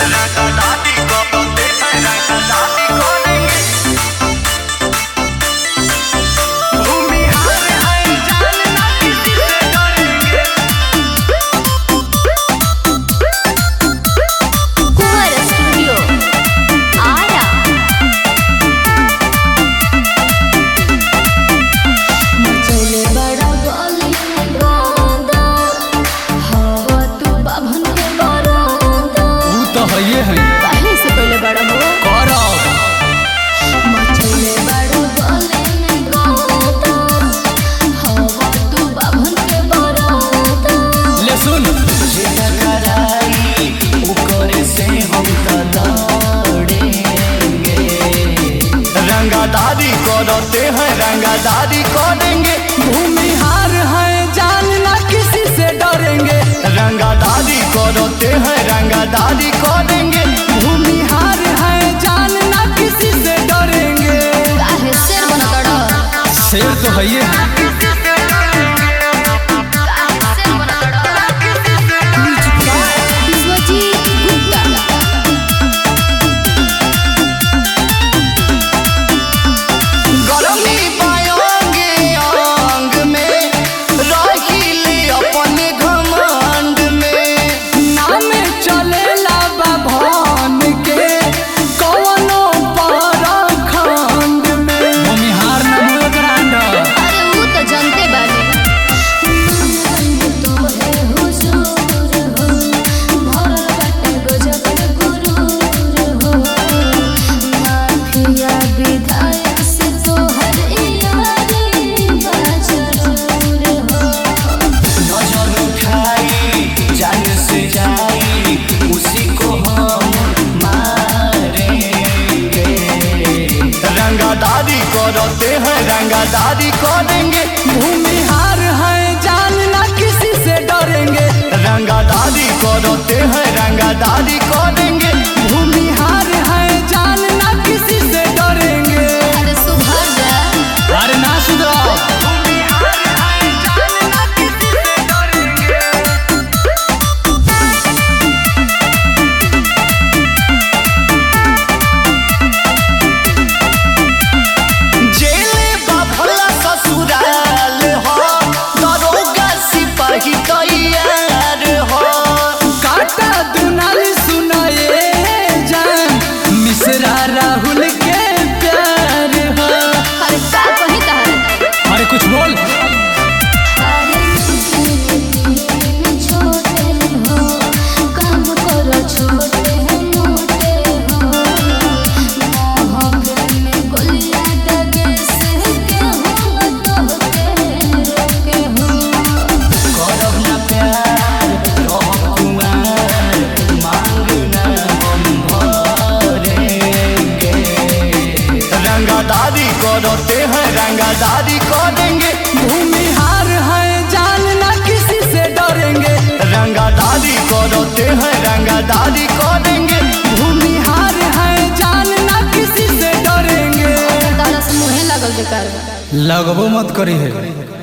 रंगादारी करते हैं रंगादारी करेंगे, भूमिहार हैं जानना किसी से डरेंगे। रंगादारी करते हैं रंगादारी करेंगे, भूमिहार हैं जानना किसी से डरेंगे। शेर बना कड़ा शेर तो है ये करते हैं रंगादारी करेंगे, भूमिहार हैं जानना किसी से डरेंगे। रंगादारी करते हैं रंगादारी करेंगे, भूमिहार हैं जानना किसी से डरेंगे। अरे सुधर जा, अरे ना सुधरो। कुछ बोल रंगादारी करते हैं रंगादारी करेंगे, भूमिहार हैं जानना किसी से डरेंगे। रंगादारी करते हैं रंगादारी करेंगे, भूमिहार हैं जानना किसी से डरेंगे। तारा से मुहे लगल बेकार लगबो मत करी है।